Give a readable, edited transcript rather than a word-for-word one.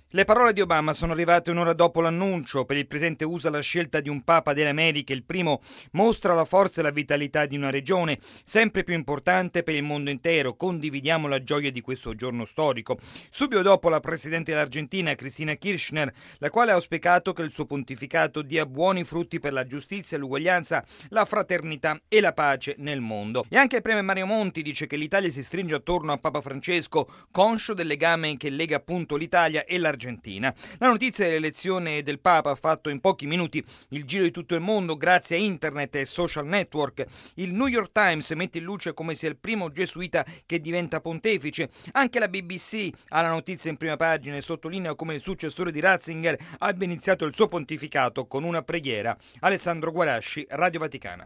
Le parole di Obama sono arrivate un'ora dopo l'annuncio. Per il presidente USA la scelta di un Papa delle Americhe, il primo, mostra la forza e la vitalità di una regione sempre più importante per il mondo intero. Condividiamo la gioia di questo giorno storico. Subito dopo la presidente dell'Argentina, Cristina Kirchner, la quale ha auspicato che il suo pontificato dia buoni frutti per la giustizia, l'uguaglianza, la fraternità e la pace nel mondo. E anche il premier Mario Monti dice che l'Italia si stringe attorno a Papa Francesco, conscio del legame che lega appunto l'Italia e l'Argentina. La notizia dell'elezione del Papa ha fatto in pochi minuti il giro di tutto il mondo grazie a internet e social network. Il New York Times mette in luce come sia il primo gesuita che diventa pontefice. Anche la BBC ha la notizia in prima pagina e sottolinea come il successore di Ratzinger abbia iniziato il suo pontificato con una preghiera. Alessandro Guarasci, Radio Vaticana.